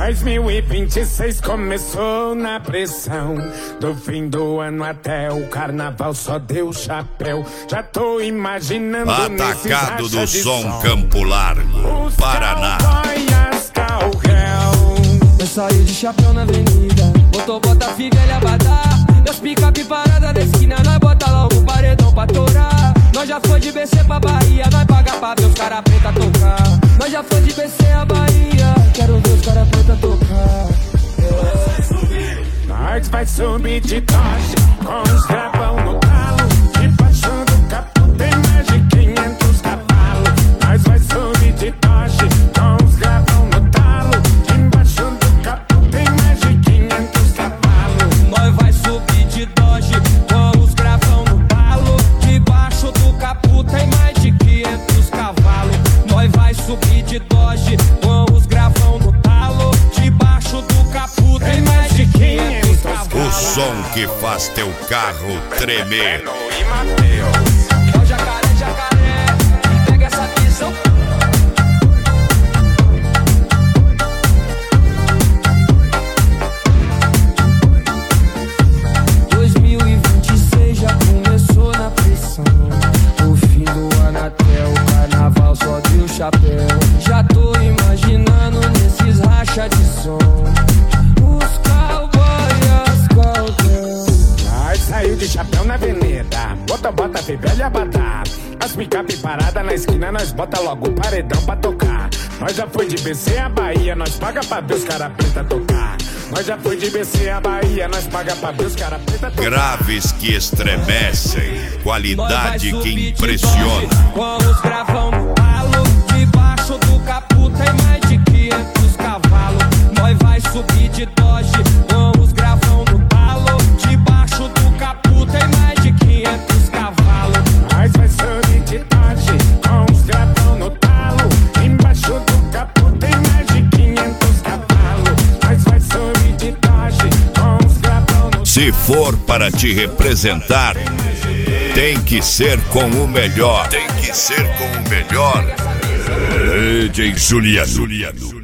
2026 começou na pressão. Do fim do ano até o carnaval só deu chapéu. Já tô imaginando Atacado do som Campo Largo, os Paraná. Eu saí de chapéu na avenida, botou bota fivelha badá. Das picape parada da esquina, nós bota logo o paredão pra torar. Nós já foi de BC pra Bahia, nós paga pra ver os cara preta tocar. Nós já foi de BC a Bahia, quero ver os cara preta tocar. Nós vai subir de Dodge, com os gravão no talo. Debaixo do capô tem mais de 500 cavalos. Nós vai subir de Dodge, com os gravão no talo. Debaixo do capô tem mais de 500 cavalos. Nós vai subir de Dodge, com os gravão no talo. Debaixo do capô tem mais de 500 cavalos. Nós vai subir de Dodge, com os gravão no talo. Debaixo do capô tem mais de 500 cavalos. O som que faz teu carro tremer. É o jacaré, jacaré, pega essa visão. Já começou na pressão. O fim do ano até o carnaval só deu chapéu. Já tô imaginando nesses racha de som os cowboys, cowgirls. Nós saiu de chapéu na avenida, bota fivelha badá. As picape parada na esquina, nós bota logo o paredão pra tocar. Nós já foi de BC a Bahia, nós paga pra ver os cara preta tocar. Nós já foi de BC a Bahia, nós paga pra ver os cara preta tocar. Graves que estremecem, qualidade que impressiona. Com os gravão no talo, debaixo do capô tem mais de 500 cavalos. Nós vai subir de Dodge, com os gravão no talo. Debaixo do capô tem mais de 500 cavalos. Nós vai subir de Dodge, com os gravão no talo. Embaixo do capô tem mais de 500 cavalos. Nós vai subir de Dodge, com os gravão no talo. Se for para te representar, tem que ser com o melhor. Tem que ser com o melhor. DJ Juliano.